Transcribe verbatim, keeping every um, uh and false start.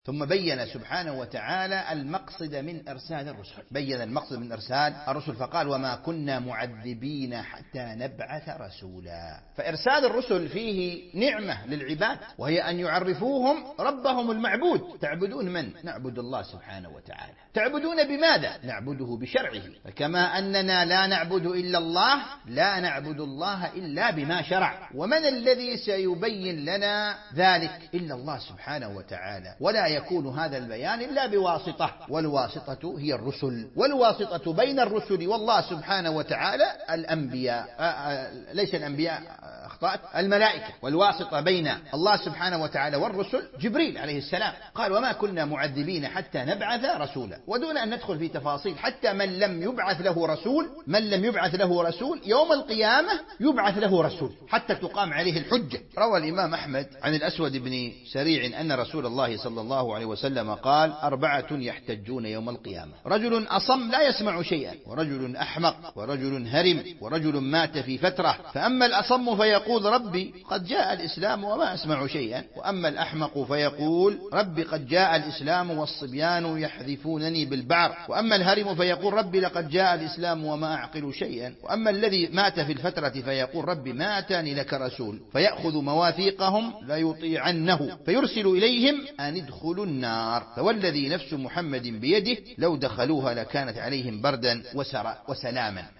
ثم بين سبحانه وتعالى المقصد من إرسال الرسل، بين المقصد من إرسال الرسل فقال: وما كنا معذبين حتى نبعث رسولا. فإرسال الرسل فيه نعمة للعباد، وهي أن يعرفوهم ربهم المعبود. تعبدون من؟ نعبد الله سبحانه وتعالى. تعبدون بماذا؟ نعبده بشرعه. فكما أننا لا نعبد إلا الله، لا نعبد الله إلا بما شرع. ومن الذي سيبين لنا ذلك إلا الله سبحانه وتعالى؟ ولا يكون هذا البيان إلا بواسطة، والواسطة هي الرسل، والواسطة بين الرسل والله سبحانه وتعالى الأنبياء، ليس الأنبياء، أخطأت، الملائكة. والواسطة بين الله سبحانه وتعالى والرسل جبريل عليه السلام. قال: وما كنا معذبين حتى نبعث رسولا. ودون أن ندخل في تفاصيل، حتى من لم يبعث له رسول، من لم يبعث له رسول يوم القيامة يبعث له رسول حتى تقام عليه الحجة. روى الإمام أحمد عن الأسود بن سريع أن رسول الله صلى الله عليه وسلم قال: أربعة يحتجون يوم القيامة: رجل أصم لا يسمع شيئا، ورجل أحمق، ورجل هرم، ورجل مات في فترة. فأما الأصم فيقول: ربي قد جاء الإسلام وما أسمع شيئا. وأما الأحمق فيقول: ربي قد جاء الإسلام والصبيان يحذفونني بالبعر. وأما الهرم فيقول: ربي لقد جاء الإسلام وما أعقل شيئا. وأما الذي مات في الفترة فيقول: ربي ما أتاني لك رسول. فيأخذ مواثيقهم ليطيعنه، فيرسل إليهم أن ادخلوا النار، فوالذي نفس محمد بيده لو دخلوها لكانت عليهم بردا وسلاما.